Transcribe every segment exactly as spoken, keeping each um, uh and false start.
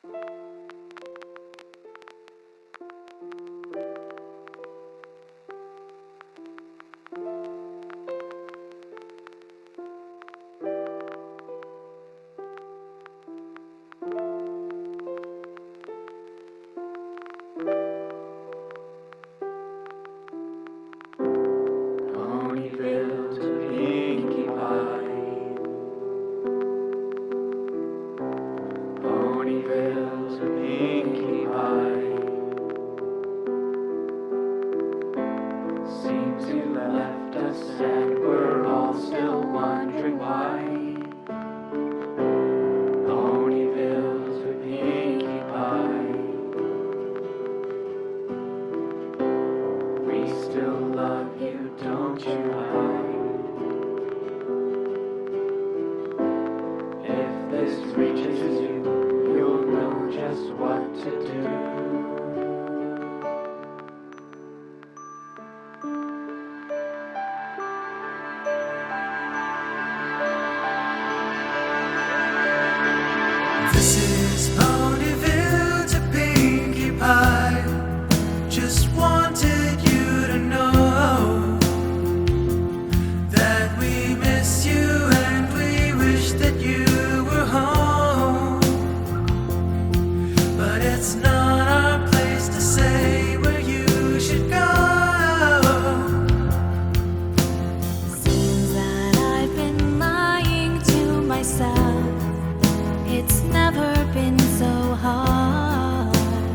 Ponyville to Pinkie Pie, Ponyville to Pinkie Pie. Seems you left us and we're all still wondering why. Ponyville to Pinkie Pie, we still love you, don't you hide. If this reaches you, you'll know just what to do. This is Ponyville to Pinkie Pie. Just wanted you to know that we miss you and we wish that you were home. But it's not our place to say where you should go. Seems that I've been lying to myself. It's never been so hard,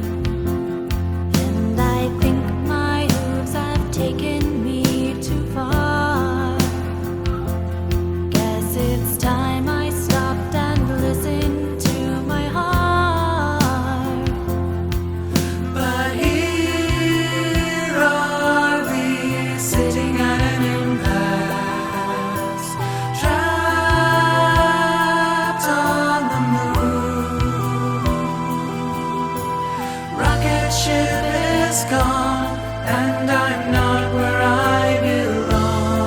and I think my hooves have taken me too far. Guess it's time I stopped and listened to my heart. But here are we, sitting at an impasse, trapped on the moon. Rocket ship is gone, and I'm not where I belong.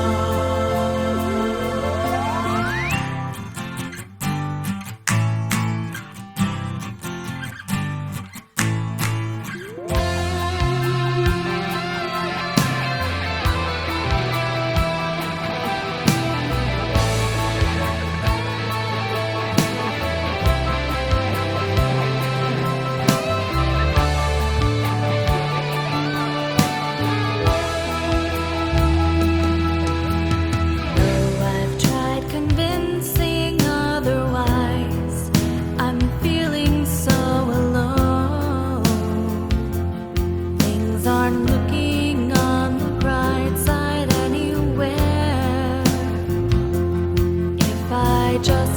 Though I've tried convincing otherwise, I'm feeling so alone. Things aren't looking on the bright side anywhere. If I just